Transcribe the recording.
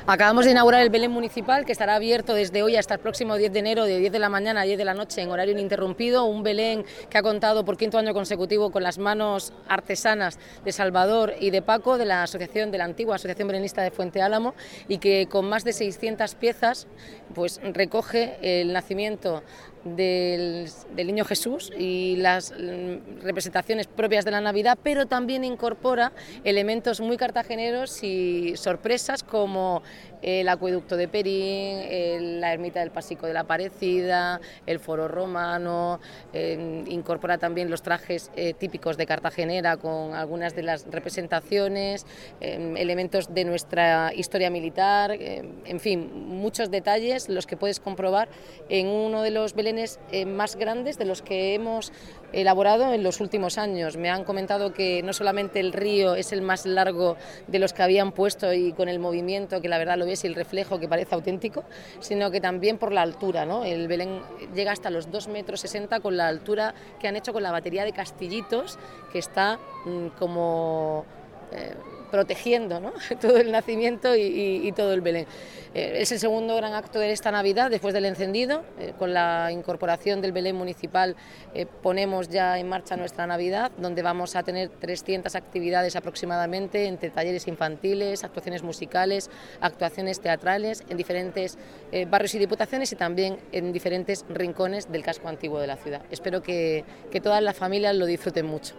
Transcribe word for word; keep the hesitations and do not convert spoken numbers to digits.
Acabamos de inaugurar el Belén Municipal, que estará abierto desde hoy hasta el próximo diez de enero, de diez de la mañana a diez de la noche, en horario ininterrumpido. Un Belén que ha contado por quinto año consecutivo con las manos artesanas de Salvador y de Paco, de la asociación, de la antigua Asociación Belenista de Fuente Álamo, y que con más de seiscientas piezas pues recoge el nacimiento del, del Niño Jesús y las representaciones propias de la Navidad, pero también incorpora elementos muy cartageneros y sorpresas como el acueducto de Perín, el, la ermita del Pasico de la Aparecida, el foro romano, eh, incorpora también los trajes eh, típicos de Cartagenera con algunas de las representaciones, eh, elementos de nuestra historia militar, eh, en fin, muchos detalles los que puedes comprobar en uno de los belenes eh, más grandes de los que hemos elaborado en los últimos años. Me han comentado que no solamente el río es el más largo de los que habían puesto y con el movimiento, que la verdad lo ves y el reflejo que parece auténtico, sino que también por la altura, ¿no? El Belén llega hasta los dos metros sesenta con la altura que han hecho con la batería de castillitos que está mmm, como eh, protegiendo, ¿no? todo el nacimiento y, y, y todo el Belén. Eh, es el segundo gran acto de esta Navidad después del encendido. Eh, con la incorporación del Belén municipal eh, ponemos ya en marcha nuestra Navidad, donde vamos a tener trescientas actividades aproximadamente, entre talleres infantiles, actuaciones musicales, actuaciones teatrales en diferentes eh, barrios y diputaciones y también en diferentes rincones del casco antiguo de la ciudad. Espero que, que todas las familias lo disfruten mucho.